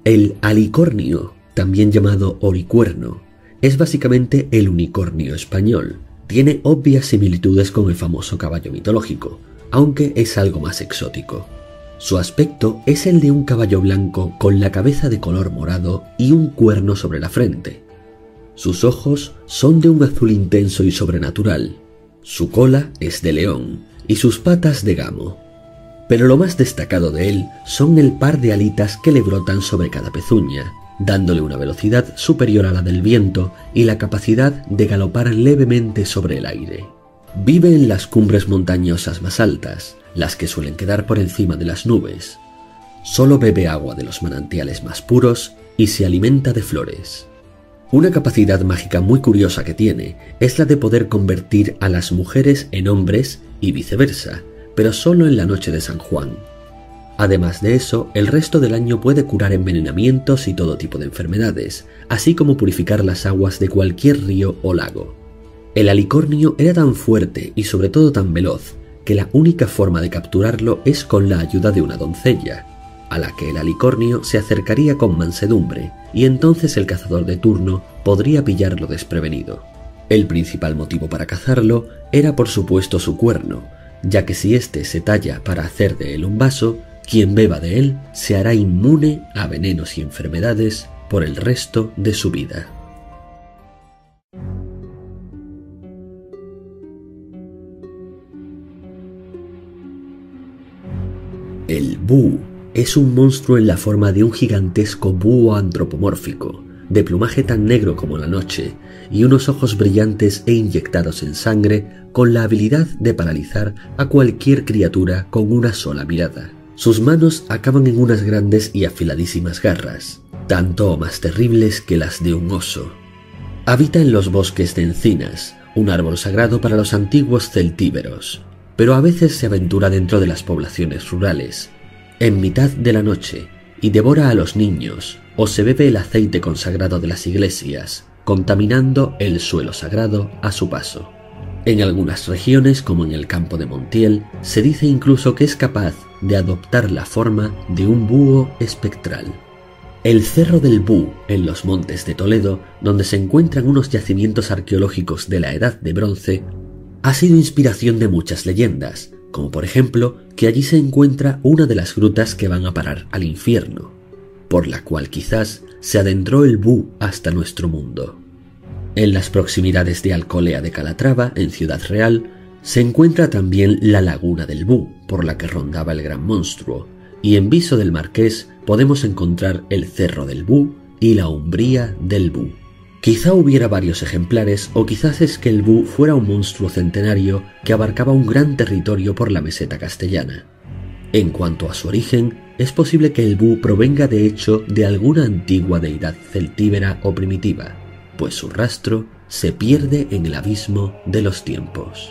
El alicornio, también llamado oricuerno, es básicamente el unicornio español. Tiene obvias similitudes con el famoso caballo mitológico, aunque es algo más exótico. Su aspecto es el de un caballo blanco con la cabeza de color morado y un cuerno sobre la frente. Sus ojos son de un azul intenso y sobrenatural. Su cola es de león y sus patas de gamo. Pero lo más destacado de él son el par de alitas que le brotan sobre cada pezuña, dándole una velocidad superior a la del viento y la capacidad de galopar levemente sobre el aire. Vive en las cumbres montañosas más altas, las que suelen quedar por encima de las nubes. Solo bebe agua de los manantiales más puros y se alimenta de flores. Una capacidad mágica muy curiosa que tiene es la de poder convertir a las mujeres en hombres y viceversa, pero solo en la noche de San Juan. Además de eso, el resto del año puede curar envenenamientos y todo tipo de enfermedades, así como purificar las aguas de cualquier río o lago. El alicornio era tan fuerte y sobre todo tan veloz, que la única forma de capturarlo es con la ayuda de una doncella, a la que el alicornio se acercaría con mansedumbre, y entonces el cazador de turno podría pillarlo desprevenido. El principal motivo para cazarlo era por supuesto su cuerno, ya que si éste se talla para hacer de él un vaso, quien beba de él se hará inmune a venenos y enfermedades por el resto de su vida. El búho es un monstruo en la forma de un gigantesco búho antropomórfico, de plumaje tan negro como la noche y unos ojos brillantes e inyectados en sangre con la habilidad de paralizar a cualquier criatura con una sola mirada. Sus manos acaban en unas grandes y afiladísimas garras, tanto o más terribles que las de un oso. Habita en los bosques de encinas, un árbol sagrado para los antiguos celtíberos, pero a veces se aventura dentro de las poblaciones rurales, en mitad de la noche, y devora a los niños, o se bebe el aceite consagrado de las iglesias, contaminando el suelo sagrado a su paso. En algunas regiones, como en el campo de Montiel, se dice incluso que es capaz de adoptar la forma de un búho espectral. El Cerro del Bú, en los montes de Toledo, donde se encuentran unos yacimientos arqueológicos de la Edad de Bronce, ha sido inspiración de muchas leyendas, como por ejemplo que allí se encuentra una de las grutas que van a parar al infierno, por la cual quizás se adentró el bú hasta nuestro mundo. En las proximidades de Alcolea de Calatrava, en Ciudad Real, se encuentra también la Laguna del Bú, por la que rondaba el gran monstruo, y en Viso del Marqués podemos encontrar el Cerro del Bú y la Umbría del Bú. Quizá hubiera varios ejemplares, o quizás es que el bú fuera un monstruo centenario que abarcaba un gran territorio por la meseta castellana. En cuanto a su origen, es posible que el bú provenga de hecho de alguna antigua deidad celtíbera o primitiva, pues su rastro se pierde en el abismo de los tiempos.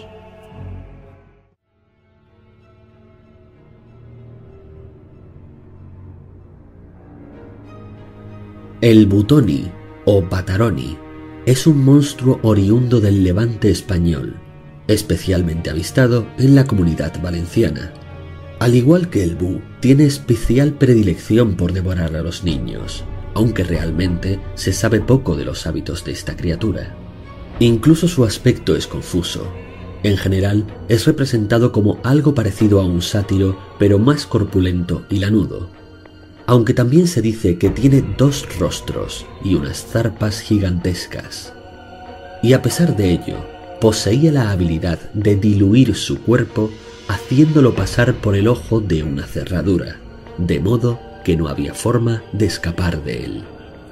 El butoni o bataroni es un monstruo oriundo del Levante español, especialmente avistado en la Comunidad Valenciana. Al igual que el bú, tiene especial predilección por devorar a los niños, aunque realmente se sabe poco de los hábitos de esta criatura. Incluso su aspecto es confuso. En general, es representado como algo parecido a un sátiro, pero más corpulento y lanudo. Aunque también se dice que tiene 2 rostros y unas zarpas gigantescas. Y a pesar de ello, poseía la habilidad de diluir su cuerpo haciéndolo pasar por el ojo de una cerradura, de modo que no había forma de escapar de él.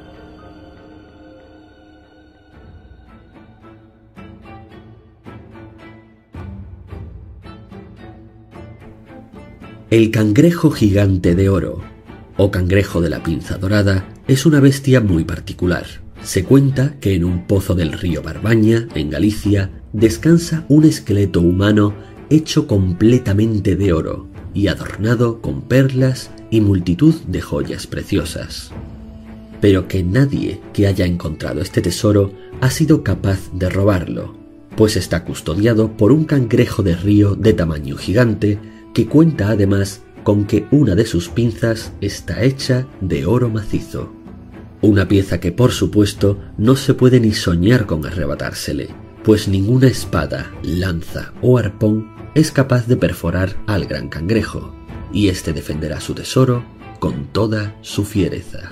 El cangrejo gigante de oro, o cangrejo de la pinza dorada, es una bestia muy particular. Se cuenta que en un pozo del río Barbaña, en Galicia, descansa un esqueleto humano hecho completamente de oro y adornado con perlas y multitud de joyas preciosas. Pero que nadie que haya encontrado este tesoro ha sido capaz de robarlo, pues está custodiado por un cangrejo de río de tamaño gigante que cuenta además con que una de sus pinzas está hecha de oro macizo. Una pieza que, por supuesto, no se puede ni soñar con arrebatársele, pues ninguna espada, lanza o arpón es capaz de perforar al gran cangrejo, y éste defenderá su tesoro con toda su fiereza.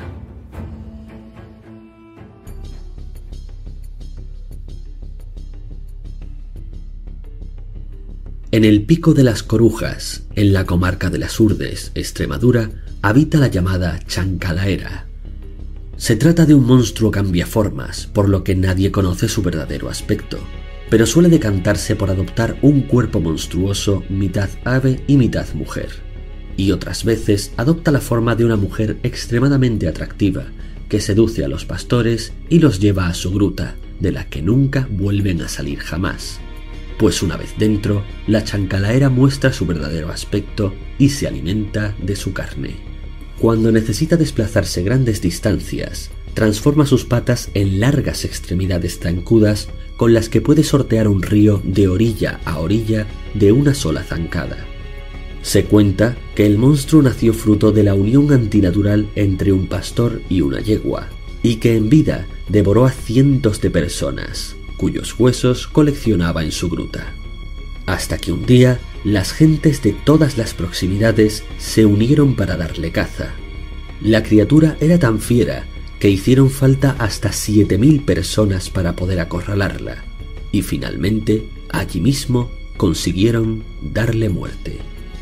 En el Pico de las Corujas, en la comarca de las Urdes, Extremadura, habita la llamada chancalaera. Se trata de un monstruo cambiaformas, por lo que nadie conoce su verdadero aspecto, pero suele decantarse por adoptar un cuerpo monstruoso mitad ave y mitad mujer, y otras veces adopta la forma de una mujer extremadamente atractiva, que seduce a los pastores y los lleva a su gruta, de la que nunca vuelven a salir jamás. Pues una vez dentro, la chancalaera muestra su verdadero aspecto y se alimenta de su carne. Cuando necesita desplazarse grandes distancias, transforma sus patas en largas extremidades zancudas con las que puede sortear un río de orilla a orilla de una sola zancada. Se cuenta que el monstruo nació fruto de la unión antinatural entre un pastor y una yegua, y que en vida devoró a cientos de personas, cuyos huesos coleccionaba en su gruta. Hasta que un día, las gentes de todas las proximidades se unieron para darle caza. La criatura era tan fiera que hicieron falta hasta 7000 personas para poder acorralarla, y finalmente, allí mismo, consiguieron darle muerte.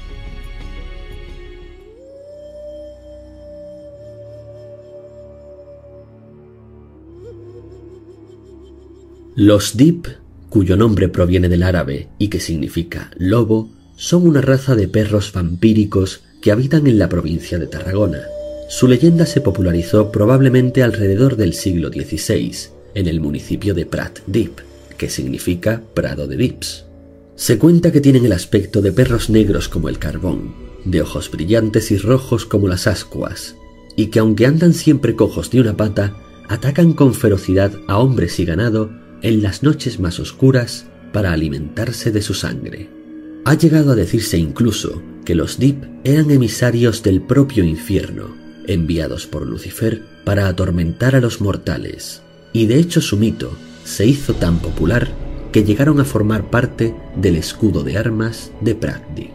Los Dip, cuyo nombre proviene del árabe y que significa lobo, son una raza de perros vampíricos que habitan en la provincia de Tarragona. Su leyenda se popularizó probablemente alrededor del siglo XVI, en el municipio de Prat Dip, que significa Prado de Dips. Se cuenta que tienen el aspecto de perros negros como el carbón, de ojos brillantes y rojos como las ascuas, y que aunque andan siempre cojos de una pata, atacan con ferocidad a hombres y ganado en las noches más oscuras para alimentarse de su sangre. Ha llegado a decirse incluso que los Dip eran emisarios del propio infierno, enviados por Lucifer para atormentar a los mortales, y de hecho su mito se hizo tan popular que llegaron a formar parte del escudo de armas de Prat Dip.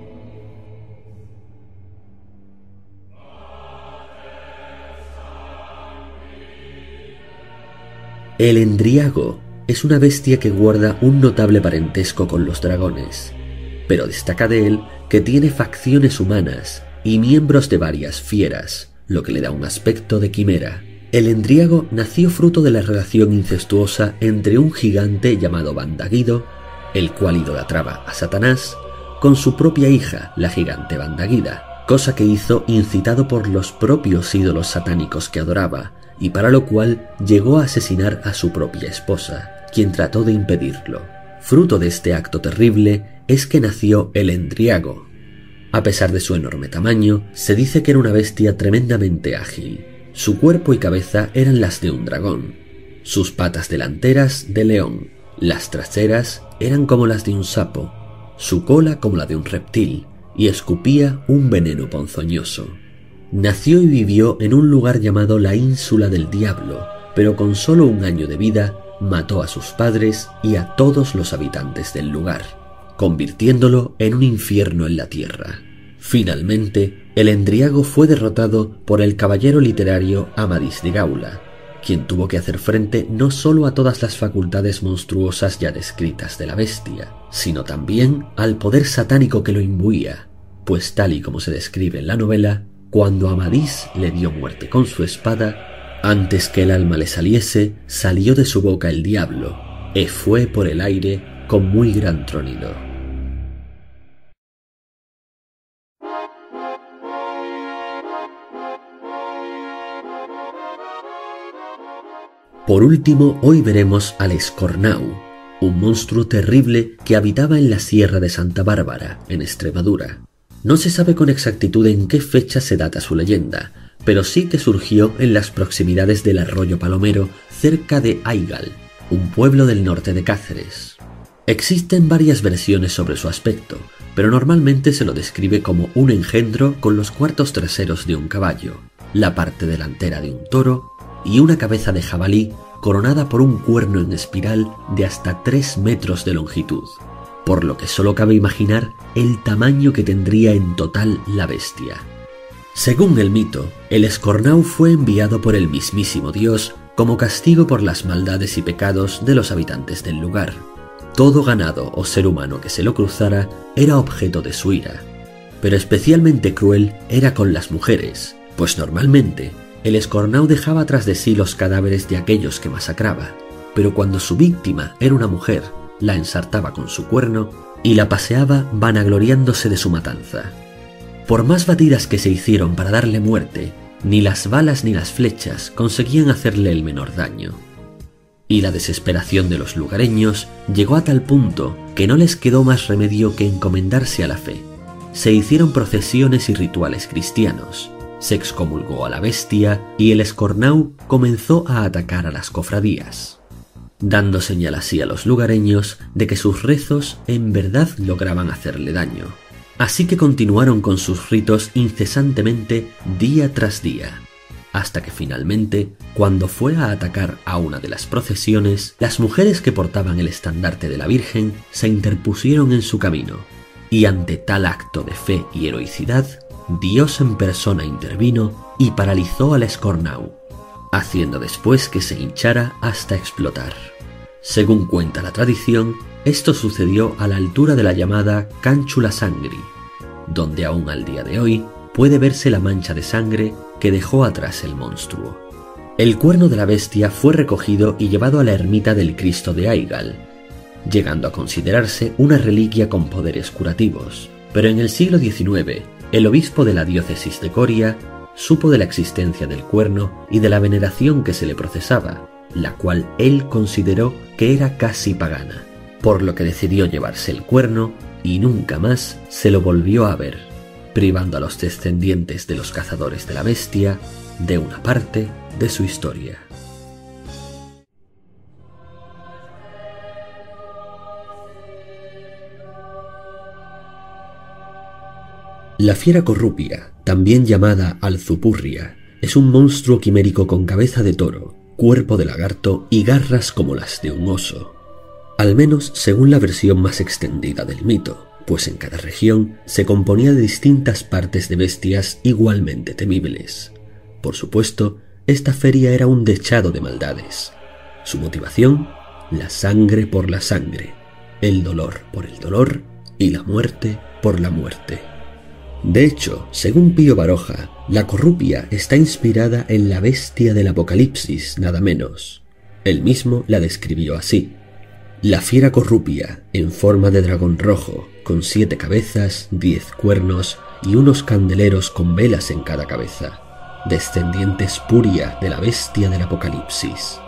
El endriago es una bestia que guarda un notable parentesco con los dragones, pero destaca de él que tiene facciones humanas y miembros de varias fieras, lo que le da un aspecto de quimera. El endriago nació fruto de la relación incestuosa entre un gigante llamado Bandaguido, el cual idolatraba a Satanás, con su propia hija, la gigante Bandaguida, cosa que hizo incitado por los propios ídolos satánicos que adoraba, y para lo cual llegó a asesinar a su propia esposa, quien trató de impedirlo. Fruto de este acto terrible es que nació el endriago. A pesar de su enorme tamaño, se dice que era una bestia tremendamente ágil. Su cuerpo y cabeza eran las de un dragón, sus patas delanteras de león, las traseras eran como las de un sapo, su cola como la de un reptil, y escupía un veneno ponzoñoso. Nació y vivió en un lugar llamado la Ínsula del Diablo, pero con solo 1 año de vida mató a sus padres y a todos los habitantes del lugar, convirtiéndolo en un infierno en la tierra. Finalmente, el endriago fue derrotado por el caballero literario Amadís de Gaula, quien tuvo que hacer frente no solo a todas las facultades monstruosas ya descritas de la bestia, sino también al poder satánico que lo imbuía, pues tal y como se describe en la novela, cuando Amadís le dio muerte con su espada, antes que el alma le saliese, salió de su boca el diablo, y fue por el aire con muy gran tronido. Por último, hoy veremos al Escornau, un monstruo terrible que habitaba en la Sierra de Santa Bárbara, en Extremadura. No se sabe con exactitud en qué fecha se data su leyenda, pero sí que surgió en las proximidades del arroyo Palomero, cerca de Aigal, un pueblo del norte de Cáceres. Existen varias versiones sobre su aspecto, pero normalmente se lo describe como un engendro con los cuartos traseros de un caballo, la parte delantera de un toro y una cabeza de jabalí coronada por un cuerno en espiral de hasta 3 metros de longitud, por lo que solo cabe imaginar el tamaño que tendría en total la bestia. Según el mito, el Escornau fue enviado por el mismísimo Dios como castigo por las maldades y pecados de los habitantes del lugar. Todo ganado o ser humano que se lo cruzara era objeto de su ira, pero especialmente cruel era con las mujeres, pues normalmente el Escornau dejaba tras de sí los cadáveres de aquellos que masacraba, pero cuando su víctima era una mujer, la ensartaba con su cuerno y la paseaba vanagloriándose de su matanza. Por más batidas que se hicieron para darle muerte, ni las balas ni las flechas conseguían hacerle el menor daño. Y la desesperación de los lugareños llegó a tal punto que no les quedó más remedio que encomendarse a la fe. Se hicieron procesiones y rituales cristianos, se excomulgó a la bestia y el Escornau comenzó a atacar a las cofradías, dando señal así a los lugareños de que sus rezos en verdad lograban hacerle daño. Así que continuaron con sus ritos incesantemente día tras día, hasta que finalmente, cuando fue a atacar a una de las procesiones, las mujeres que portaban el estandarte de la Virgen se interpusieron en su camino, y ante tal acto de fe y heroicidad, Dios en persona intervino y paralizó al Escornau, haciendo después que se hinchara hasta explotar. Según cuenta la tradición, esto sucedió a la altura de la llamada Cánchula Sangri, donde aún al día de hoy puede verse la mancha de sangre que dejó atrás el monstruo. El cuerno de la bestia fue recogido y llevado a la ermita del Cristo de Aigal, llegando a considerarse una reliquia con poderes curativos. Pero en el siglo XIX, el obispo de la diócesis de Coria supo de la existencia del cuerno y de la veneración que se le procesaba, la cual él consideró que era casi pagana, por lo que decidió llevarse el cuerno y nunca más se lo volvió a ver, privando a los descendientes de los cazadores de la bestia de una parte de su historia. La fiera corrupia, también llamada alzupurria, es un monstruo quimérico con cabeza de toro, cuerpo de lagarto y garras como las de un oso. Al menos según la versión más extendida del mito, pues en cada región se componía de distintas partes de bestias igualmente temibles. Por supuesto, esta feria era un dechado de maldades. Su motivación, la sangre por la sangre, el dolor por el dolor y la muerte por la muerte. De hecho, según Pío Baroja, la corrupia está inspirada en la bestia del Apocalipsis, nada menos. Él mismo la describió así: la fiera corrupia, en forma de dragón rojo, con 7 cabezas, 10 cuernos y unos candeleros con velas en cada cabeza, descendiente espuria de la bestia del Apocalipsis.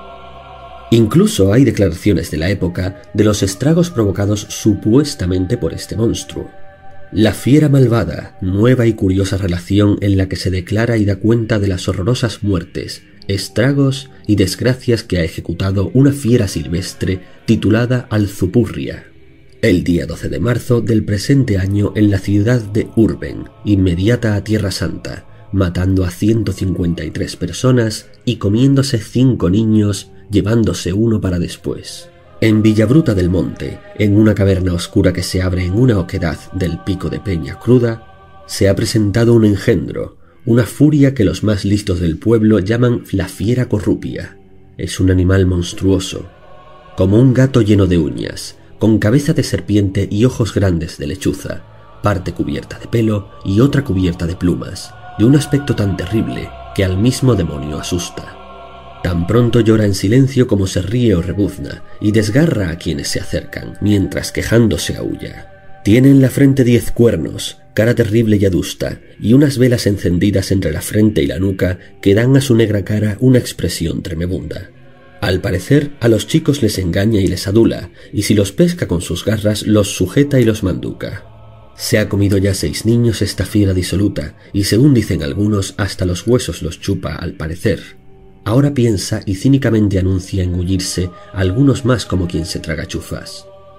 Incluso hay declaraciones de la época de los estragos provocados supuestamente por este monstruo. La fiera malvada, nueva y curiosa relación en la que se declara y da cuenta de las horrorosas muertes, estragos y desgracias que ha ejecutado una fiera silvestre titulada Alzupurria, el día 12 de marzo del presente año en la ciudad de Urben, inmediata a Tierra Santa, matando a 153 personas y comiéndose 5 niños, llevándose uno para después. En Villabruta del Monte, en una caverna oscura que se abre en una oquedad del pico de Peña Cruda, se ha presentado un engendro, una furia que los más listos del pueblo llaman la fiera corrupia. Es un animal monstruoso, como un gato lleno de uñas, con cabeza de serpiente y ojos grandes de lechuza, parte cubierta de pelo y otra cubierta de plumas, de un aspecto tan terrible que al mismo demonio asusta. Tan pronto llora en silencio como se ríe o rebuzna, y desgarra a quienes se acercan, mientras quejándose aúlla. Tiene en la frente 10 cuernos, cara terrible y adusta, y unas velas encendidas entre la frente y la nuca que dan a su negra cara una expresión tremebunda. Al parecer, a los chicos les engaña y les adula, y si los pesca con sus garras, los sujeta y los manduca. Se ha comido ya 6 niños esta fiera disoluta, y según dicen algunos, hasta los huesos los chupa al parecer. Ahora piensa y cínicamente anuncia engullirse a algunos más como quien se traga chufas.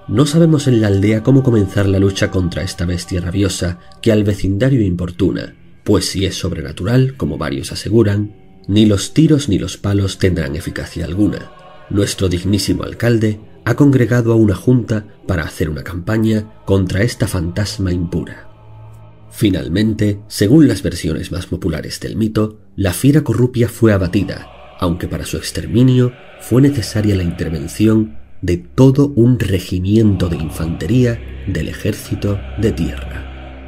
No sabemos en la aldea cómo comenzar la lucha contra esta bestia rabiosa que al vecindario importuna, pues si es sobrenatural, como varios aseguran, ni los tiros ni los palos tendrán eficacia alguna. Nuestro dignísimo alcalde ha congregado a una junta para hacer una campaña contra esta fantasma impura. Finalmente, según las versiones más populares del mito, la fiera corrupia fue abatida, aunque para su exterminio fue necesaria la intervención de todo un regimiento de infantería del ejército de tierra.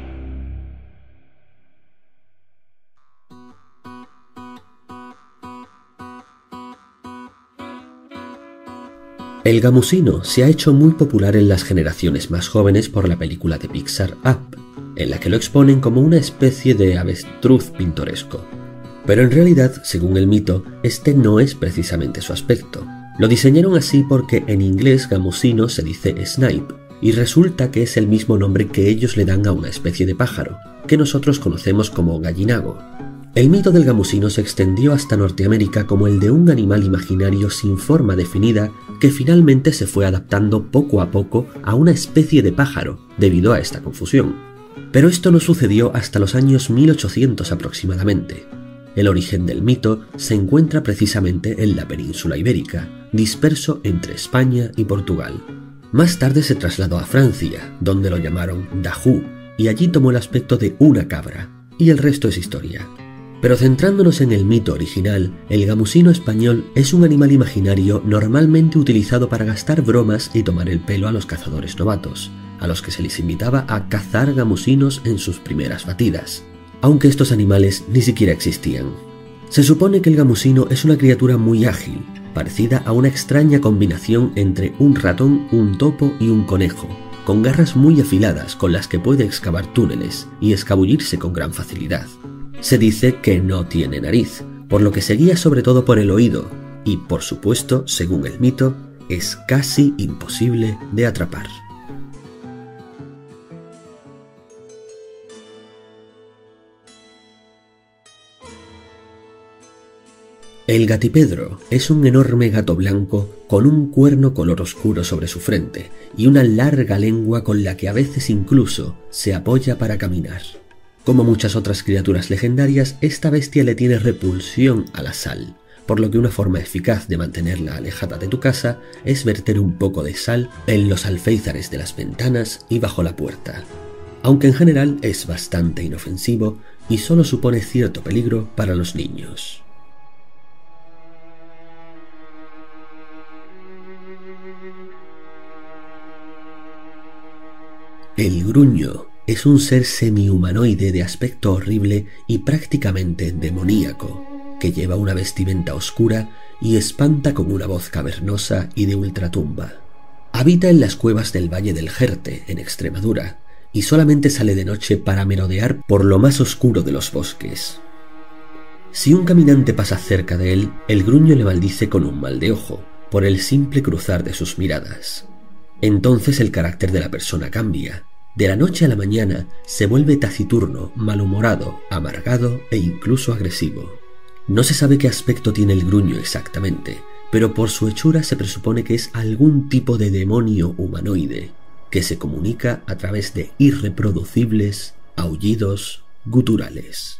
El gamusino se ha hecho muy popular en las generaciones más jóvenes por la película de Pixar Up, en la que lo exponen como una especie de avestruz pintoresco. Pero en realidad, según el mito, este no es precisamente su aspecto. Lo diseñaron así porque en inglés gamusino se dice snipe, y resulta que es el mismo nombre que ellos le dan a una especie de pájaro, que nosotros conocemos como gallinago. El mito del gamusino se extendió hasta Norteamérica como el de un animal imaginario sin forma definida que finalmente se fue adaptando poco a poco a una especie de pájaro debido a esta confusión. Pero esto no sucedió hasta los años 1800 aproximadamente. El origen del mito se encuentra precisamente en la península ibérica, disperso entre España y Portugal. Más tarde se trasladó a Francia, donde lo llamaron dajú, y allí tomó el aspecto de una cabra, y el resto es historia. Pero centrándonos en el mito original, el gamusino español es un animal imaginario normalmente utilizado para gastar bromas y tomar el pelo a los cazadores novatos, a los que se les invitaba a cazar gamusinos en sus primeras batidas, aunque estos animales ni siquiera existían. Se supone que el gamusino es una criatura muy ágil, parecida a una extraña combinación entre un ratón, un topo y un conejo, con garras muy afiladas con las que puede excavar túneles y escabullirse con gran facilidad. Se dice que no tiene nariz, por lo que se guía sobre todo por el oído, y por supuesto, según el mito, es casi imposible de atrapar. El gatipedro es un enorme gato blanco con un cuerno color oscuro sobre su frente y una larga lengua con la que a veces incluso se apoya para caminar. Como muchas otras criaturas legendarias, esta bestia le tiene repulsión a la sal, por lo que una forma eficaz de mantenerla alejada de tu casa es verter un poco de sal en los alféizares de las ventanas y bajo la puerta, aunque en general es bastante inofensivo y solo supone cierto peligro para los niños. El gruño es un ser semi-humanoide de aspecto horrible y prácticamente demoníaco, que lleva una vestimenta oscura y espanta con una voz cavernosa y de ultratumba. Habita en las cuevas del Valle del Jerte, en Extremadura, y solamente sale de noche para merodear por lo más oscuro de los bosques. Si un caminante pasa cerca de él, el gruño le maldice con un mal de ojo, por el simple cruzar de sus miradas. Entonces el carácter de la persona cambia. De la noche a la mañana se vuelve taciturno, malhumorado, amargado e incluso agresivo. No se sabe qué aspecto tiene el gruño exactamente, pero por su hechura se presupone que es algún tipo de demonio humanoide, que se comunica a través de irreproducibles aullidos guturales.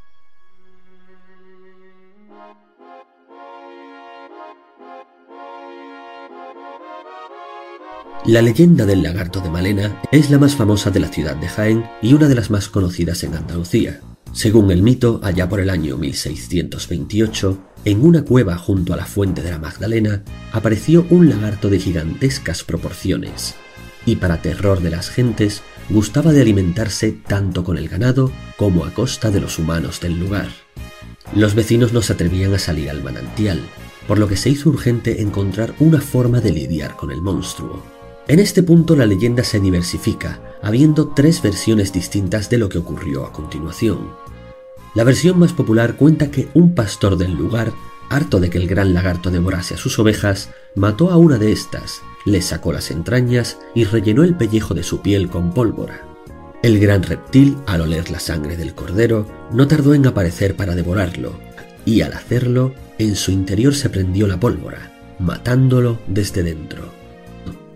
La leyenda del lagarto de Malena es la más famosa de la ciudad de Jaén y una de las más conocidas en Andalucía. Según el mito, allá por el año 1628, en una cueva junto a la fuente de la Magdalena, apareció un lagarto de gigantescas proporciones, y para terror de las gentes, gustaba de alimentarse tanto con el ganado como a costa de los humanos del lugar. Los vecinos no se atrevían a salir al manantial, por lo que se hizo urgente encontrar una forma de lidiar con el monstruo. En este punto la leyenda se diversifica, habiendo 3 versiones distintas de lo que ocurrió a continuación. La versión más popular cuenta que un pastor del lugar, harto de que el gran lagarto devorase a sus ovejas, mató a una de estas, le sacó las entrañas y rellenó el pellejo de su piel con pólvora. El gran reptil, al oler la sangre del cordero, no tardó en aparecer para devorarlo, y al hacerlo, en su interior se prendió la pólvora, matándolo desde dentro.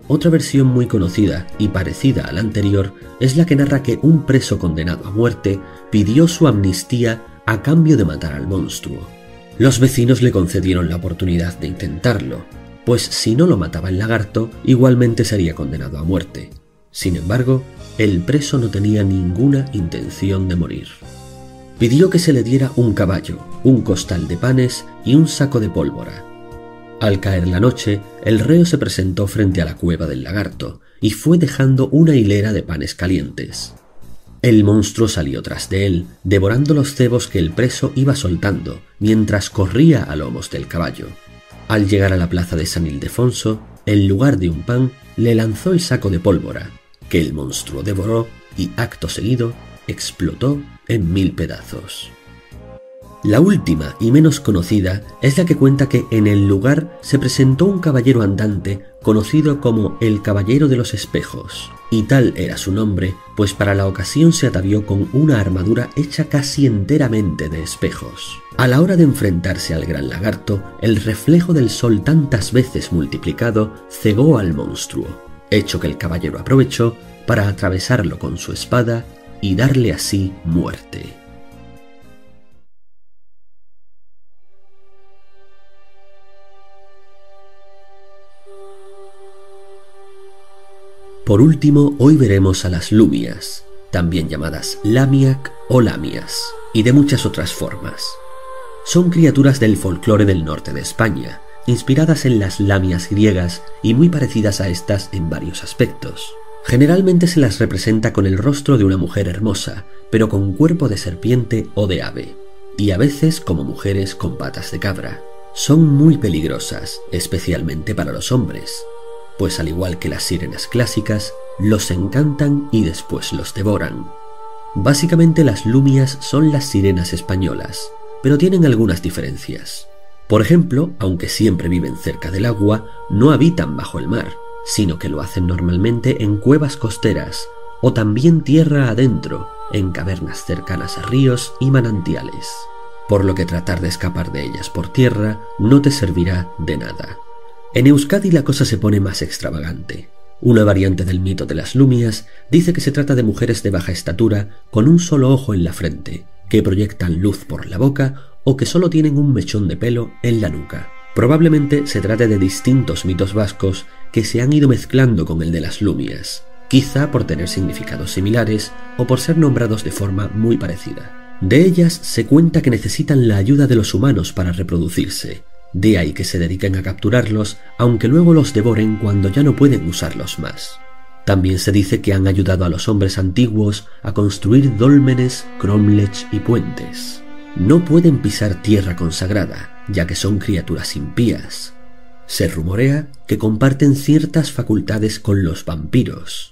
Otra versión muy conocida y parecida a la anterior es la que narra que un preso condenado a muerte pidió su amnistía a cambio de matar al monstruo. Los vecinos le concedieron la oportunidad de intentarlo, pues si no lo mataba el lagarto, igualmente sería condenado a muerte. Sin embargo, el preso no tenía ninguna intención de morir. Pidió que se le diera un caballo, un costal de panes y un saco de pólvora. Al caer la noche, el reo se presentó frente a la cueva del lagarto y fue dejando una hilera de panes calientes. El monstruo salió tras de él, devorando los cebos que el preso iba soltando mientras corría a lomos del caballo. Al llegar a la plaza de San Ildefonso, en lugar de un pan, le lanzó el saco de pólvora, que el monstruo devoró y acto seguido explotó en 1000 pedazos. La última y menos conocida es la que cuenta que en el lugar se presentó un caballero andante conocido como el Caballero de los Espejos, y tal era su nombre, pues para la ocasión se atavió con una armadura hecha casi enteramente de espejos. A la hora de enfrentarse al gran lagarto, el reflejo del sol tantas veces multiplicado cegó al monstruo, hecho que el caballero aprovechó para atravesarlo con su espada y darle así muerte. Por último, hoy veremos a las lumias, también llamadas lamiak o lamias, y de muchas otras formas. Son criaturas del folclore del norte de España, inspiradas en las lamias griegas y muy parecidas a estas en varios aspectos. Generalmente se las representa con el rostro de una mujer hermosa, pero con cuerpo de serpiente o de ave, y a veces como mujeres con patas de cabra. Son muy peligrosas, especialmente para los hombres, pues al igual que las sirenas clásicas, los encantan y después los devoran. Básicamente las lumias son las sirenas españolas, pero tienen algunas diferencias. Por ejemplo, aunque siempre viven cerca del agua, no habitan bajo el mar, sino que lo hacen normalmente en cuevas costeras, o también tierra adentro, en cavernas cercanas a ríos y manantiales. Por lo que tratar de escapar de ellas por tierra no te servirá de nada. En Euskadi la cosa se pone más extravagante. Una variante del mito de las lumias dice que se trata de mujeres de baja estatura con un solo ojo en la frente, que proyectan luz por la boca o que solo tienen un mechón de pelo en la nuca. Probablemente se trate de distintos mitos vascos que se han ido mezclando con el de las lumias, quizá por tener significados similares o por ser nombrados de forma muy parecida. De ellas se cuenta que necesitan la ayuda de los humanos para reproducirse. De ahí que se dediquen a capturarlos, aunque luego los devoren cuando ya no pueden usarlos más. También se dice que han ayudado a los hombres antiguos a construir dólmenes, cromlechs y puentes. No pueden pisar tierra consagrada, ya que son criaturas impías. Se rumorea que comparten ciertas facultades con los vampiros.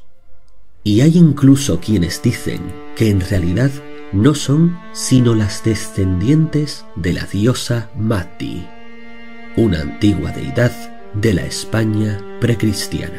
Y hay incluso quienes dicen que en realidad no son sino las descendientes de la diosa Mati, una antigua deidad de la España precristiana.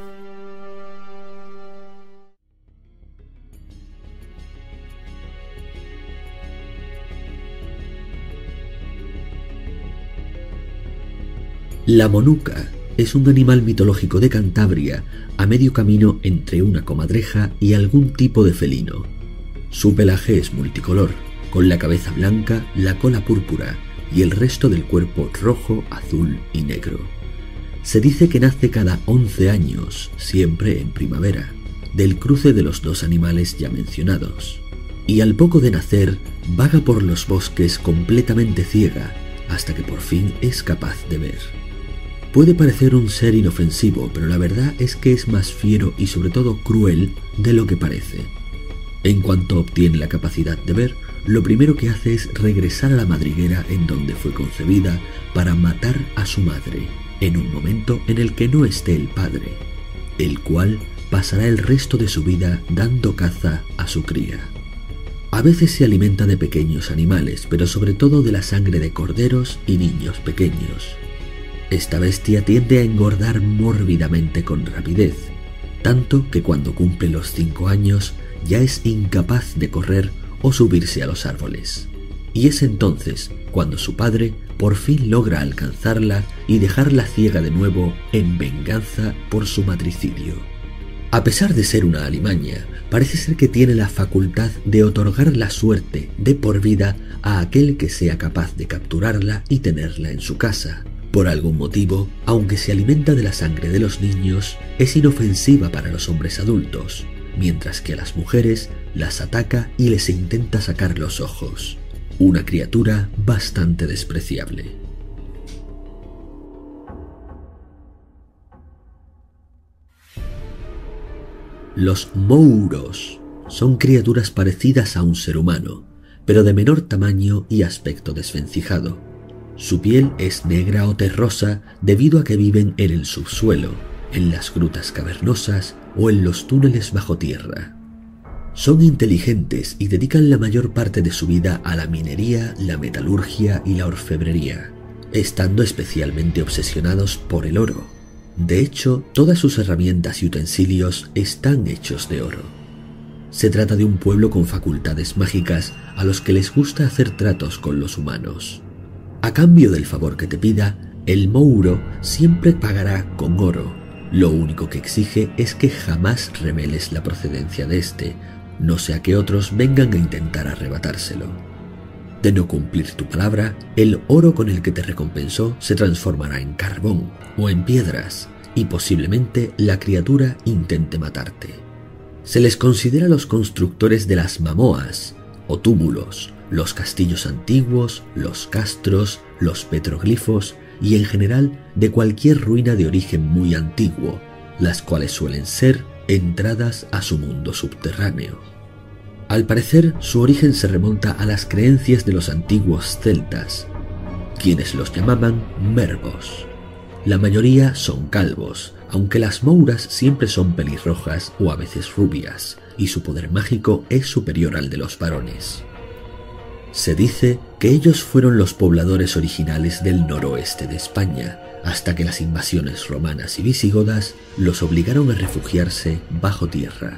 La monuca es un animal mitológico de Cantabria a medio camino entre una comadreja y algún tipo de felino. Su pelaje es multicolor, con la cabeza blanca, la cola púrpura y el resto del cuerpo rojo, azul y negro. Se dice que nace cada 11 años, siempre en primavera, del cruce de los dos animales ya mencionados. Y al poco de nacer, vaga por los bosques completamente ciega, hasta que por fin es capaz de ver. Puede parecer un ser inofensivo, pero la verdad es que es más fiero y sobre todo cruel de lo que parece. En cuanto obtiene la capacidad de ver, lo primero que hace es regresar a la madriguera en donde fue concebida para matar a su madre, en un momento en el que no esté el padre, el cual pasará el resto de su vida dando caza a su cría. A veces se alimenta de pequeños animales, pero sobre todo de la sangre de corderos y niños pequeños. Esta bestia tiende a engordar mórbidamente con rapidez, tanto que cuando cumple los 5 años ya es incapaz de correr o subirse a los árboles. Y es entonces cuando su padre por fin logra alcanzarla y dejarla ciega de nuevo en venganza por su matricidio. A pesar de ser una alimaña, parece ser que tiene la facultad de otorgar la suerte de por vida a aquel que sea capaz de capturarla y tenerla en su casa. Por algún motivo, aunque se alimenta de la sangre de los niños, es inofensiva para los hombres adultos, mientras que a las mujeres las ataca y les intenta sacar los ojos. Una criatura bastante despreciable. Los mouros son criaturas parecidas a un ser humano, pero de menor tamaño y aspecto desvencijado. Su piel es negra o terrosa debido a que viven en el subsuelo, en las grutas cavernosas o en los túneles bajo tierra. Son inteligentes y dedican la mayor parte de su vida a la minería, la metalurgia y la orfebrería, estando especialmente obsesionados por el oro. De hecho, todas sus herramientas y utensilios están hechos de oro. Se trata de un pueblo con facultades mágicas a los que les gusta hacer tratos con los humanos. A cambio del favor que te pida, el mouro siempre pagará con oro. Lo único que exige es que jamás reveles la procedencia de este, no sea que otros vengan a intentar arrebatárselo. De no cumplir tu palabra, el oro con el que te recompensó se transformará en carbón o en piedras, y posiblemente la criatura intente matarte. Se les considera los constructores de las mamoas, o túmulos, los castillos antiguos, los castros, los petroglifos y en general de cualquier ruina de origen muy antiguo, las cuales suelen ser entradas a su mundo subterráneo. Al parecer, su origen se remonta a las creencias de los antiguos celtas, quienes los llamaban mervos. La mayoría son calvos, aunque las mouras siempre son pelirrojas o a veces rubias, y su poder mágico es superior al de los varones. Se dice que ellos fueron los pobladores originales del noroeste de España, hasta que las invasiones romanas y visigodas los obligaron a refugiarse bajo tierra.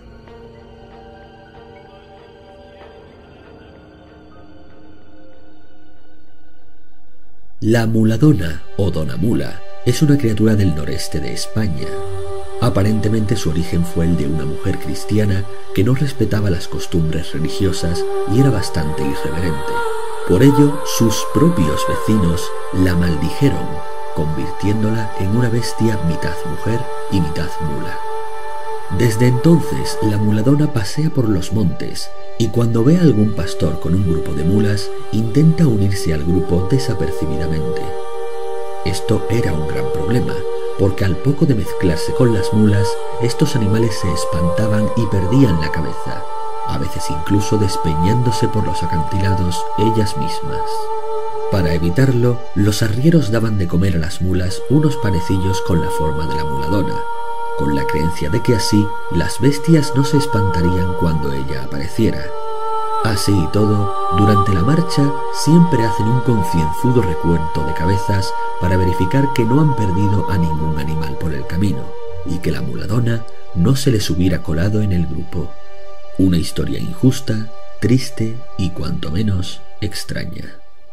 La muladona o dona mula es una criatura del noreste de España. Aparentemente su origen fue el de una mujer cristiana que no respetaba las costumbres religiosas y era bastante irreverente. Por ello, sus propios vecinos la maldijeron, convirtiéndola en una bestia mitad mujer y mitad mula. Desde entonces, la muladona pasea por los montes y cuando ve a algún pastor con un grupo de mulas, intenta unirse al grupo desapercibidamente. Esto era un gran problema, porque al poco de mezclarse con las mulas, estos animales se espantaban y perdían la cabeza, a veces incluso despeñándose por los acantilados ellas mismas. Para evitarlo, los arrieros daban de comer a las mulas unos panecillos con la forma de la muladona, con la creencia de que así las bestias no se espantarían cuando ella apareciera. Así y todo, durante la marcha siempre hacen un concienzudo recuento de cabezas para verificar que no han perdido a ningún animal por el camino y que la muladona no se les hubiera colado en el grupo. Una historia injusta, triste y cuanto menos extraña.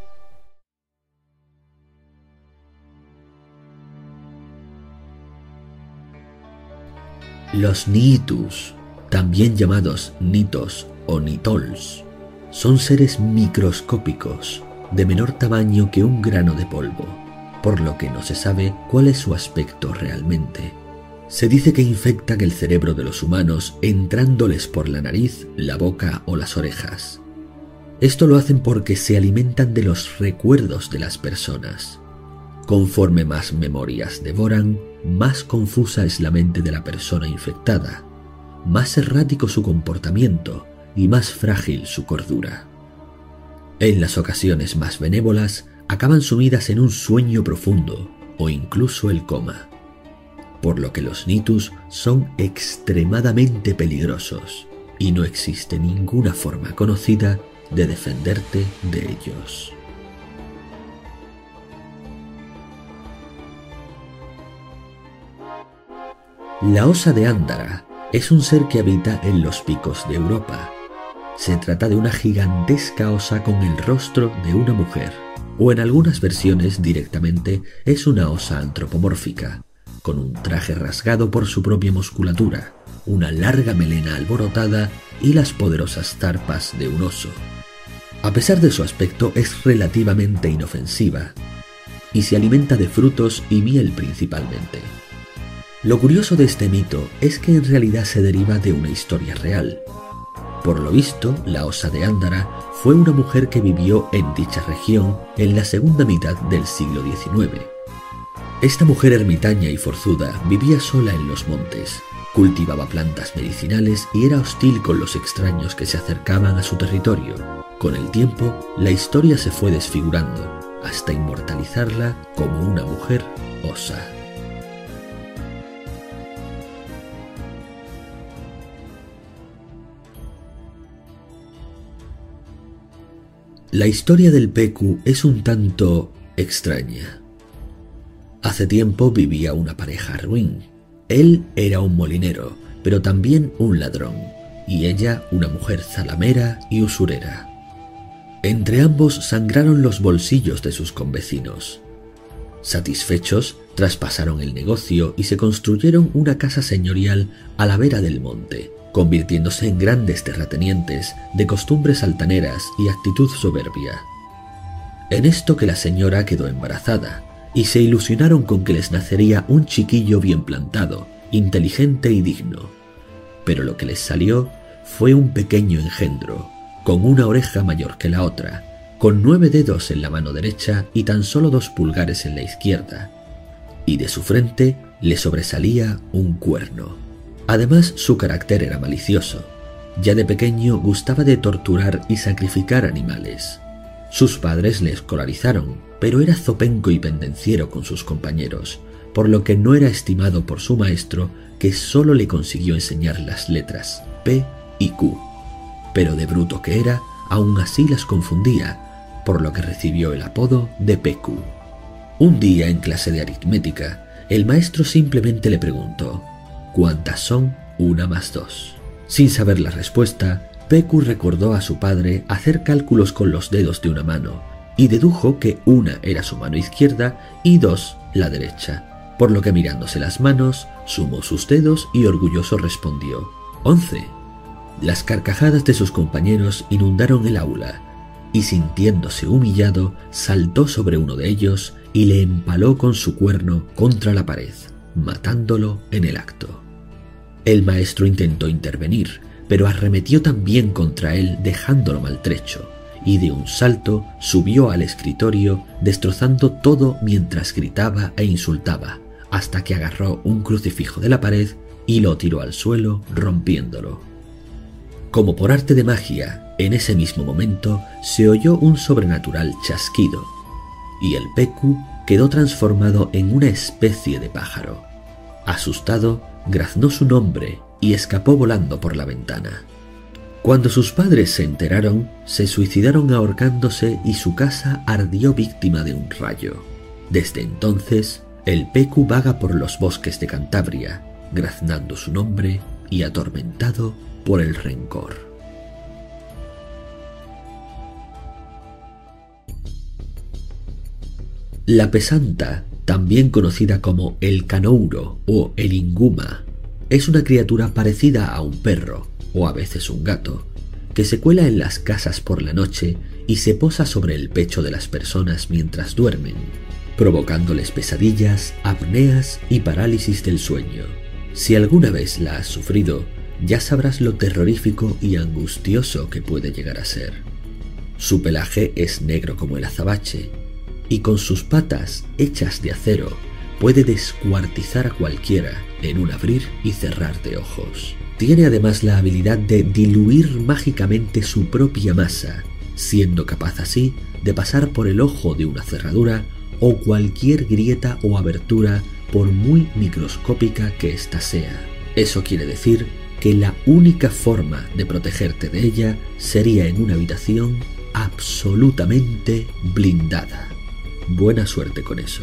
Los niitus, también llamados nitos o nitols, son seres microscópicos, de menor tamaño que un grano de polvo, por lo que no se sabe cuál es su aspecto realmente. Se dice que infectan el cerebro de los humanos entrándoles por la nariz, la boca o las orejas. Esto lo hacen porque se alimentan de los recuerdos de las personas. Conforme más memorias devoran, más confusa es la mente de la persona infectada, más errático su comportamiento y más frágil su cordura. En las ocasiones más benévolas, acaban sumidas en un sueño profundo o incluso el coma, por lo que los nitus son extremadamente peligrosos y no existe ninguna forma conocida de defenderte de ellos. La osa de Ándara es un ser que habita en los picos de Europa. Se trata de una gigantesca osa con el rostro de una mujer, o en algunas versiones directamente es una osa antropomórfica, con un traje rasgado por su propia musculatura, una larga melena alborotada y las poderosas zarpas de un oso. A pesar de su aspecto, es relativamente inofensiva y se alimenta de frutos y miel principalmente. Lo curioso de este mito es que en realidad se deriva de una historia real. Por lo visto, la osa de Andara fue una mujer que vivió en dicha región en la segunda mitad del siglo XIX. Esta mujer ermitaña y forzuda vivía sola en los montes, cultivaba plantas medicinales y era hostil con los extraños que se acercaban a su territorio. Con el tiempo, la historia se fue desfigurando, hasta inmortalizarla como una mujer osa. La historia del Peku es un tanto extraña. Hace tiempo vivía una pareja ruin. Él era un molinero, pero también un ladrón, y ella una mujer zalamera y usurera. Entre ambos sangraron los bolsillos de sus convecinos. Satisfechos, traspasaron el negocio y se construyeron una casa señorial a la vera del monte, convirtiéndose en grandes terratenientes de costumbres altaneras y actitud soberbia. En esto que la señora quedó embarazada, y se ilusionaron con que les nacería un chiquillo bien plantado, inteligente y digno. Pero lo que les salió fue un pequeño engendro, con una oreja mayor que la otra, con 9 dedos en la mano derecha y tan solo 2 pulgares en la izquierda, y de su frente le sobresalía un cuerno. Además, su carácter era malicioso. Ya de pequeño gustaba de torturar y sacrificar animales. Sus padres le escolarizaron, pero era zopenco y pendenciero con sus compañeros, por lo que no era estimado por su maestro, que solo le consiguió enseñar las letras P y Q. Pero de bruto que era, aún así las confundía, por lo que recibió el apodo de Peku. Un día en clase de aritmética, el maestro simplemente le preguntó: ¿cuántas son 1 más 2? Sin saber la respuesta, Peku recordó a su padre hacer cálculos con los dedos de una mano y dedujo que 1 era su mano izquierda y 2 la derecha, por lo que mirándose las manos, sumó sus dedos y orgulloso respondió: 11. Las carcajadas de sus compañeros inundaron el aula y, sintiéndose humillado, saltó sobre uno de ellos y le empaló con su cuerno contra la pared, matándolo en el acto. El maestro intentó intervenir, pero arremetió también contra él dejándolo maltrecho, y de un salto subió al escritorio destrozando todo mientras gritaba e insultaba, hasta que agarró un crucifijo de la pared y lo tiró al suelo rompiéndolo. Como por arte de magia, en ese mismo momento se oyó un sobrenatural chasquido, y el Peku quedó transformado en una especie de pájaro. Asustado, graznó su nombre y escapó volando por la ventana. Cuando sus padres se enteraron, se suicidaron ahorcándose y su casa ardió víctima de un rayo. Desde entonces, el Peku vaga por los bosques de Cantabria, graznando su nombre y atormentado por el rencor. La pesanta, también conocida como el canouro o el inguma, es una criatura parecida a un perro, o a veces un gato, que se cuela en las casas por la noche y se posa sobre el pecho de las personas mientras duermen, provocándoles pesadillas, apneas y parálisis del sueño. Si alguna vez la has sufrido, ya sabrás lo terrorífico y angustioso que puede llegar a ser. Su pelaje es negro como el azabache, y con sus patas hechas de acero puede descuartizar a cualquiera en un abrir y cerrar de ojos. Tiene además la habilidad de diluir mágicamente su propia masa, siendo capaz así de pasar por el ojo de una cerradura o cualquier grieta o abertura por muy microscópica que ésta sea. Eso quiere decir que la única forma de protegerte de ella sería en una habitación absolutamente blindada. Buena suerte con eso.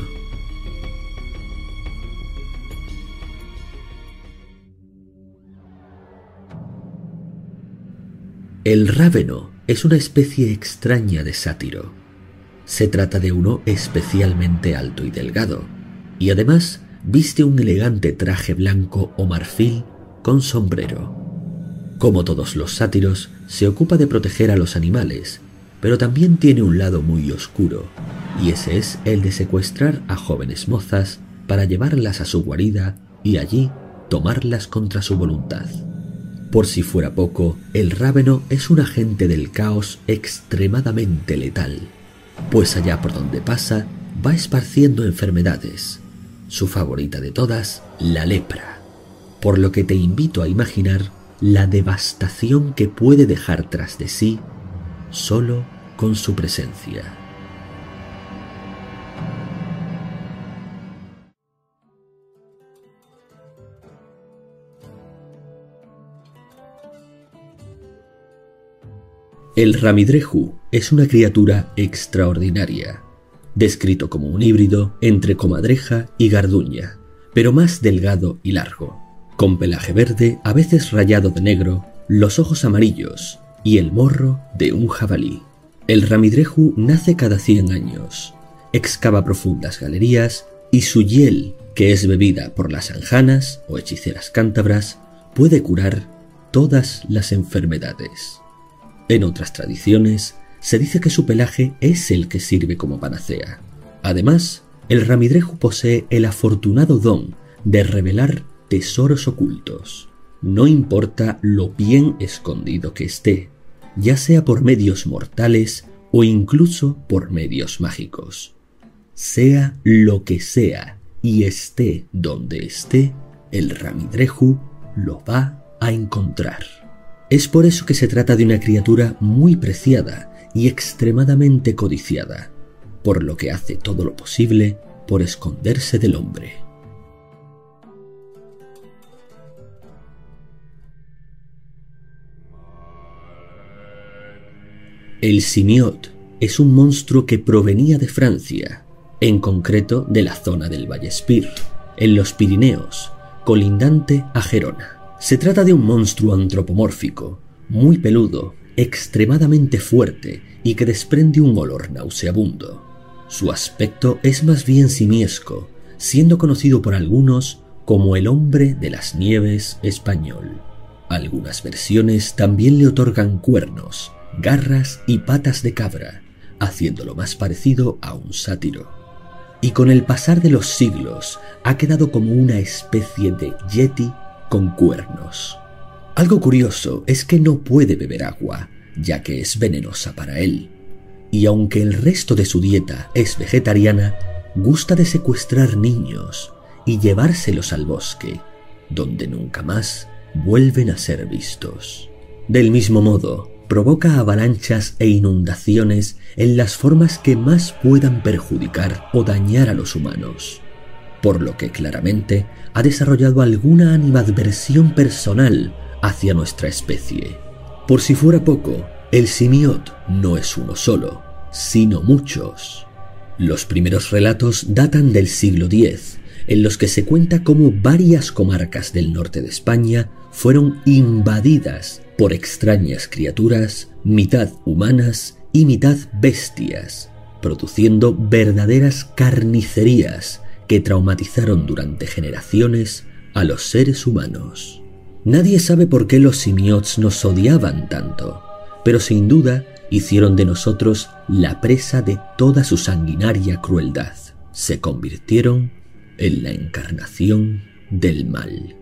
El rábeno es una especie extraña de sátiro. Se trata de uno especialmente alto y delgado, y además viste un elegante traje blanco o marfil con sombrero. Como todos los sátiros, se ocupa de proteger a los animales, pero también tiene un lado muy oscuro, y ese es el de secuestrar a jóvenes mozas para llevarlas a su guarida y allí tomarlas contra su voluntad. Por si fuera poco, el rábeno es un agente del caos extremadamente letal, pues allá por donde pasa va esparciendo enfermedades, su favorita de todas, la lepra, por lo que te invito a imaginar la devastación que puede dejar tras de sí solo con su presencia. El Ramidreju es una criatura extraordinaria, descrito como un híbrido entre comadreja y garduña, pero más delgado y largo, con pelaje verde a veces rayado de negro, los ojos amarillos y el morro de un jabalí. El Ramidreju nace cada 100 años, excava profundas galerías y su hiel, que es bebida por las anjanas o hechiceras cántabras, puede curar todas las enfermedades. En otras tradiciones, se dice que su pelaje es el que sirve como panacea. Además, el Ramidreju posee el afortunado don de revelar tesoros ocultos. No importa lo bien escondido que esté, ya sea por medios mortales o incluso por medios mágicos. Sea lo que sea y esté donde esté, el Ramidreju lo va a encontrar. Es por eso que se trata de una criatura muy preciada y extremadamente codiciada, por lo que hace todo lo posible por esconderse del hombre. El simiot es un monstruo que provenía de Francia, en concreto de la zona del Vallespir, en los Pirineos, colindante a Gerona. Se trata de un monstruo antropomórfico, muy peludo, extremadamente fuerte y que desprende un olor nauseabundo. Su aspecto es más bien simiesco, siendo conocido por algunos como el hombre de las nieves español. Algunas versiones también le otorgan cuernos, garras y patas de cabra, haciéndolo más parecido a un sátiro. Y con el pasar de los siglos ha quedado como una especie de yeti con cuernos. Algo curioso es que no puede beber agua, ya que es venenosa para él. Y aunque el resto de su dieta es vegetariana, gusta de secuestrar niños y llevárselos al bosque, donde nunca más vuelven a ser vistos. Del mismo modo, provoca avalanchas e inundaciones en las formas que más puedan perjudicar o dañar a los humanos, por lo que claramente ha desarrollado alguna animadversión personal hacia nuestra especie. Por si fuera poco, el simiot no es uno solo, sino muchos. Los primeros relatos datan del siglo X, en los que se cuenta cómo varias comarcas del norte de España fueron invadidas por extrañas criaturas, mitad humanas y mitad bestias, produciendo verdaderas carnicerías que traumatizaron durante generaciones a los seres humanos. Nadie sabe por qué los simiots nos odiaban tanto, pero sin duda hicieron de nosotros la presa de toda su sanguinaria crueldad. Se convirtieron en la encarnación del mal.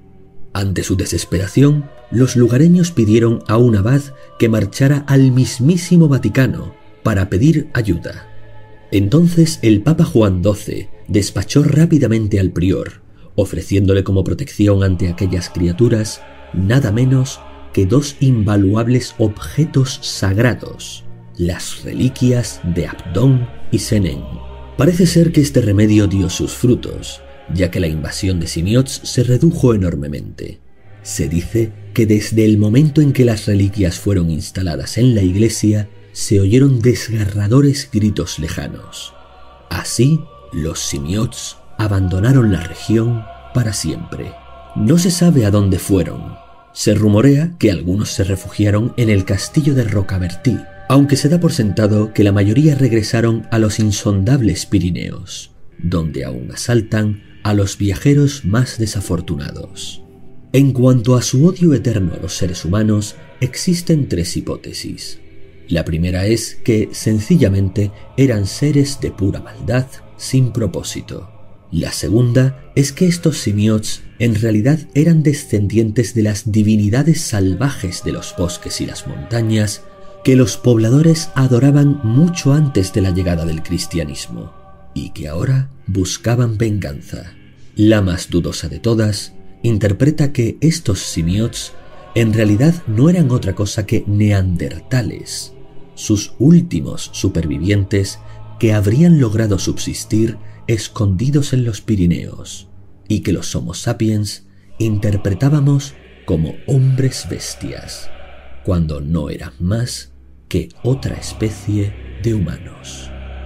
Ante su desesperación, los lugareños pidieron a un abad que marchara al mismísimo Vaticano para pedir ayuda. Entonces el Papa Juan XII despachó rápidamente al prior, ofreciéndole como protección ante aquellas criaturas nada menos que 2 invaluables objetos sagrados, las reliquias de Abdón y Senén. Parece ser que este remedio dio sus frutos, ya que la invasión de simiots se redujo enormemente. Se dice que desde el momento en que las reliquias fueron instaladas en la iglesia, se oyeron desgarradores gritos lejanos. Así, los simiots abandonaron la región para siempre. No se sabe a dónde fueron, Se rumorea que algunos se refugiaron en el castillo de Rocabertí, aunque se da por sentado que la mayoría regresaron a los insondables Pirineos, donde aún asaltan a los viajeros más desafortunados. En cuanto a su odio eterno a los seres humanos, existen 3 hipótesis. La primera es que, sencillamente, eran seres de pura maldad, sin propósito. La segunda es que estos simiots en realidad eran descendientes de las divinidades salvajes de los bosques y las montañas que los pobladores adoraban mucho antes de la llegada del cristianismo y que ahora buscaban venganza. La más dudosa de todas interpreta que estos simiots en realidad no eran otra cosa que neandertales, sus últimos supervivientes que habrían logrado subsistir escondidos en los Pirineos y que los Homo sapiens interpretábamos como hombres bestias, cuando no eran más que otra especie de humanos.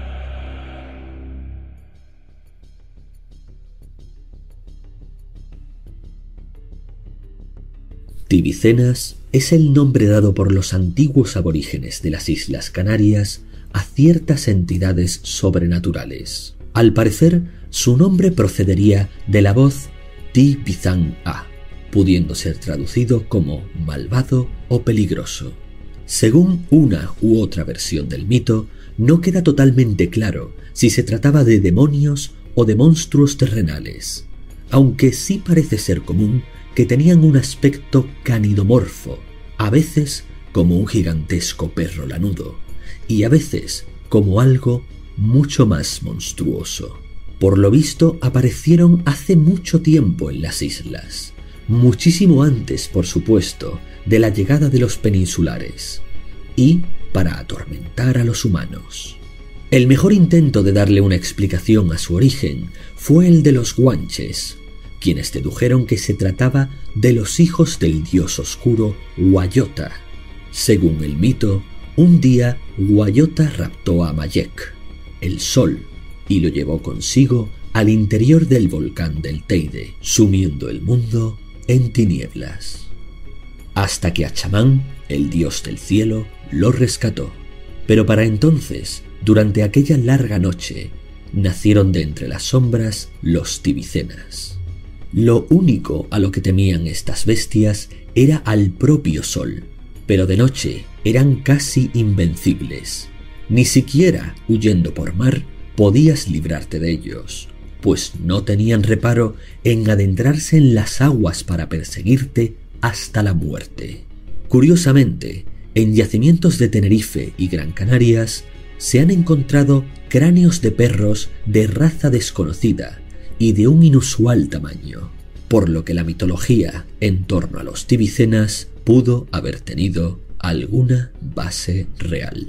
Tibicenas es el nombre dado por los antiguos aborígenes de las Islas Canarias a ciertas entidades sobrenaturales. Al parecer, su nombre procedería de la voz Ti-Bizan-A, pudiendo ser traducido como malvado o peligroso. Según una u otra versión del mito, no queda totalmente claro si se trataba de demonios o de monstruos terrenales, aunque sí parece ser común que tenían un aspecto canidomorfo, a veces como un gigantesco perro lanudo, y a veces como algo mucho más monstruoso. Por lo visto, aparecieron hace mucho tiempo en las islas, muchísimo antes, por supuesto, de la llegada de los peninsulares, y para atormentar a los humanos. El mejor intento de darle una explicación a su origen fue el de los guanches, quienes dedujeron que se trataba de los hijos del dios oscuro Wayota. Según el mito, un día Wayota raptó a Mayek, el sol, y lo llevó consigo al interior del volcán del Teide, sumiendo el mundo en tinieblas. Hasta que Achamán, el dios del cielo, lo rescató. Pero para entonces, durante aquella larga noche, nacieron de entre las sombras los Tibicenas. Lo único a lo que temían estas bestias era al propio sol, pero de noche eran casi invencibles. Ni siquiera, huyendo por mar, podías librarte de ellos, pues no tenían reparo en adentrarse en las aguas para perseguirte hasta la muerte. Curiosamente, en yacimientos de Tenerife y Gran Canarias se han encontrado cráneos de perros de raza desconocida y de un inusual tamaño, por lo que la mitología en torno a los Tibicenas pudo haber tenido alguna base real.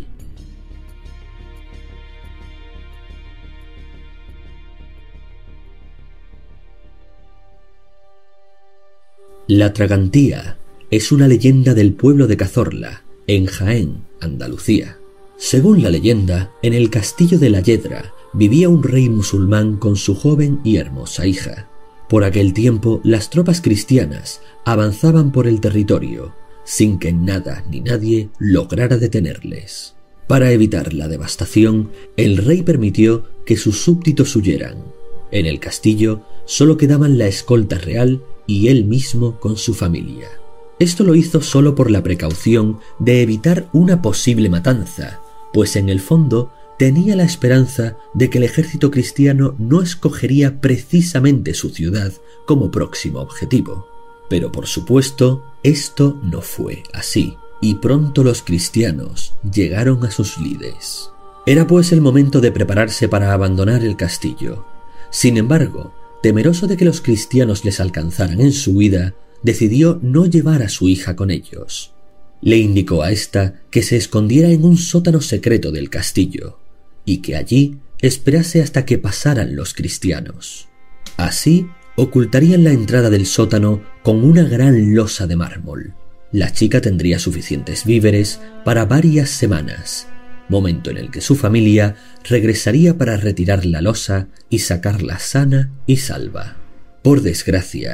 La Tragantía es una leyenda del pueblo de Cazorla, en Jaén, Andalucía. Según la leyenda, en el castillo de la Yedra vivía un rey musulmán con su joven y hermosa hija. Por aquel tiempo, las tropas cristianas avanzaban por el territorio, sin que nada ni nadie lograra detenerles. Para evitar la devastación, el rey permitió que sus súbditos huyeran. En el castillo solo quedaban la escolta real y él mismo con su familia. Esto lo hizo solo por la precaución de evitar una posible matanza, pues en el fondo tenía la esperanza de que el ejército cristiano no escogería precisamente su ciudad como próximo objetivo. Pero por supuesto, esto no fue así, y pronto los cristianos llegaron a sus lides. Era pues el momento de prepararse para abandonar el castillo. Sin embargo, temeroso de que los cristianos les alcanzaran en su huida, decidió no llevar a su hija con ellos. Le indicó a ésta que se escondiera en un sótano secreto del castillo y que allí esperase hasta que pasaran los cristianos. Así, ocultarían la entrada del sótano con una gran losa de mármol. La chica tendría suficientes víveres para varias semanas, momento en el que su familia regresaría para retirar la losa y sacarla sana y salva. Por desgracia,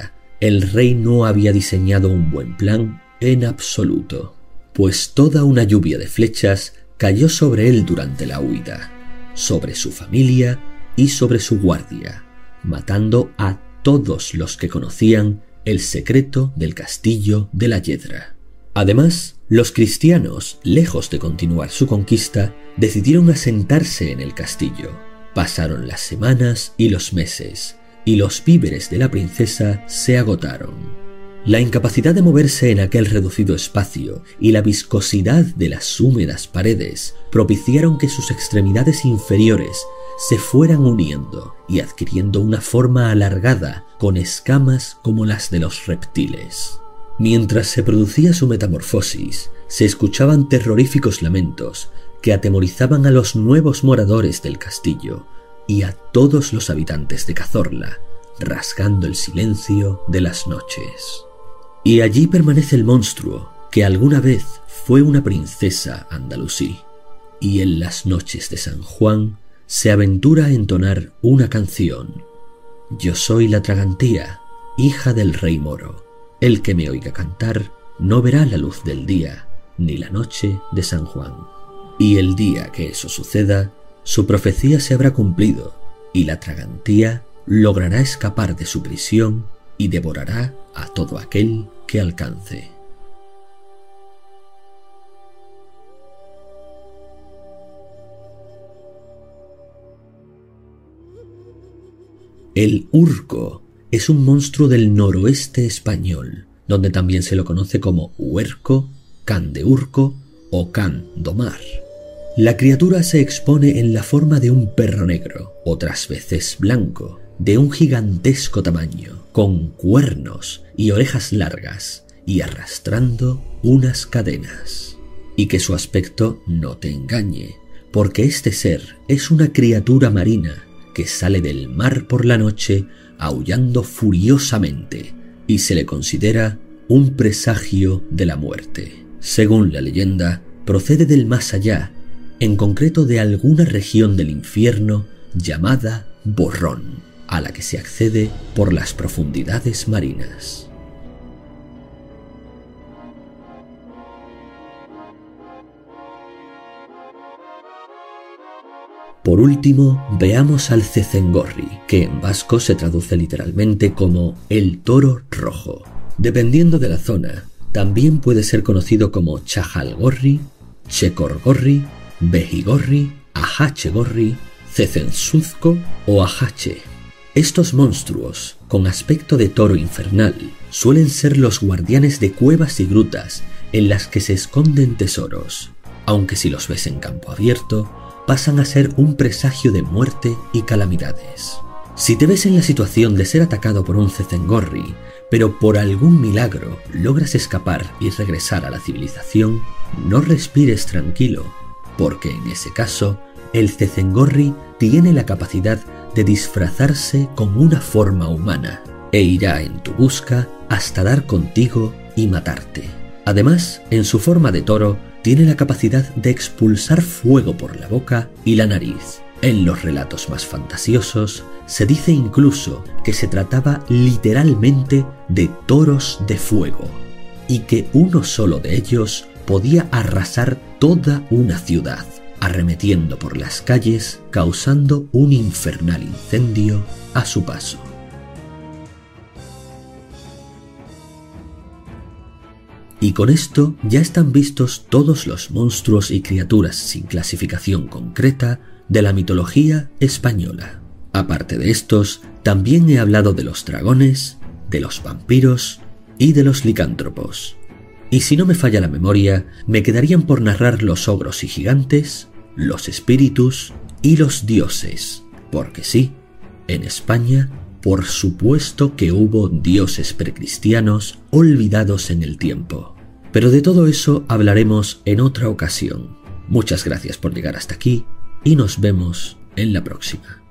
el rey no había diseñado un buen plan en absoluto, pues toda una lluvia de flechas cayó sobre él durante la huida, sobre su familia y sobre su guardia, matando a todos los que conocían el secreto del castillo de la Hiedra. Además, los cristianos, lejos de continuar su conquista, decidieron asentarse en el castillo. Pasaron las semanas y los meses, y los víveres de la princesa se agotaron. La incapacidad de moverse en aquel reducido espacio y la viscosidad de las húmedas paredes propiciaron que sus extremidades inferiores se fueran uniendo y adquiriendo una forma alargada con escamas como las de los reptiles. Mientras se producía su metamorfosis, se escuchaban terroríficos lamentos que atemorizaban a los nuevos moradores del castillo y a todos los habitantes de Cazorla, rasgando el silencio de las noches. Y allí permanece el monstruo que alguna vez fue una princesa andalusí, y en las noches de San Juan se aventura a entonar una canción. Yo soy la Tragantía, hija del rey moro. El que me oiga cantar no verá la luz del día, ni la noche de San Juan. Y el día que eso suceda, su profecía se habrá cumplido, y la Tragantía logrará escapar de su prisión y devorará a todo aquel que alcance. El urco es un monstruo del noroeste español, donde también se lo conoce como huerco, can de urco o can do mar. La criatura se expone en la forma de un perro negro, otras veces blanco, de un gigantesco tamaño, con cuernos y orejas largas, y arrastrando unas cadenas. Y que su aspecto no te engañe, porque este ser es una criatura marina que sale del mar por la noche aullando furiosamente, y se le considera un presagio de la muerte. Según la leyenda, procede del más allá, en concreto de alguna región del infierno llamada Borrón, a la que se accede por las profundidades marinas. Por último, veamos al Cecengorri, que en vasco se traduce literalmente como el toro rojo. Dependiendo de la zona, también puede ser conocido como Chajalgorri, Checorgorri, Behigorri, Ajachegorri, Cecensuzco o Ajache. Estos monstruos, con aspecto de toro infernal, suelen ser los guardianes de cuevas y grutas en las que se esconden tesoros, aunque si los ves en campo abierto, pasan a ser un presagio de muerte y calamidades. Si te ves en la situación de ser atacado por un Cecengorri, pero por algún milagro logras escapar y regresar a la civilización, no respires tranquilo, porque en ese caso, el Cecengorri tiene la capacidad de disfrazarse con una forma humana e irá en tu busca hasta dar contigo y matarte. Además, en su forma de toro, tiene la capacidad de expulsar fuego por la boca y la nariz. En los relatos más fantasiosos, se dice incluso que se trataba literalmente de toros de fuego, y que uno solo de ellos podía arrasar toda una ciudad, arremetiendo por las calles, causando un infernal incendio a su paso. Y con esto ya están vistos todos los monstruos y criaturas sin clasificación concreta de la mitología española. Aparte de estos, también he hablado de los dragones, de los vampiros y de los licántropos. Y si no me falla la memoria, me quedarían por narrar los ogros y gigantes, los espíritus y los dioses, porque sí, en España, por supuesto que hubo dioses precristianos olvidados en el tiempo. Pero de todo eso hablaremos en otra ocasión. Muchas gracias por llegar hasta aquí y nos vemos en la próxima.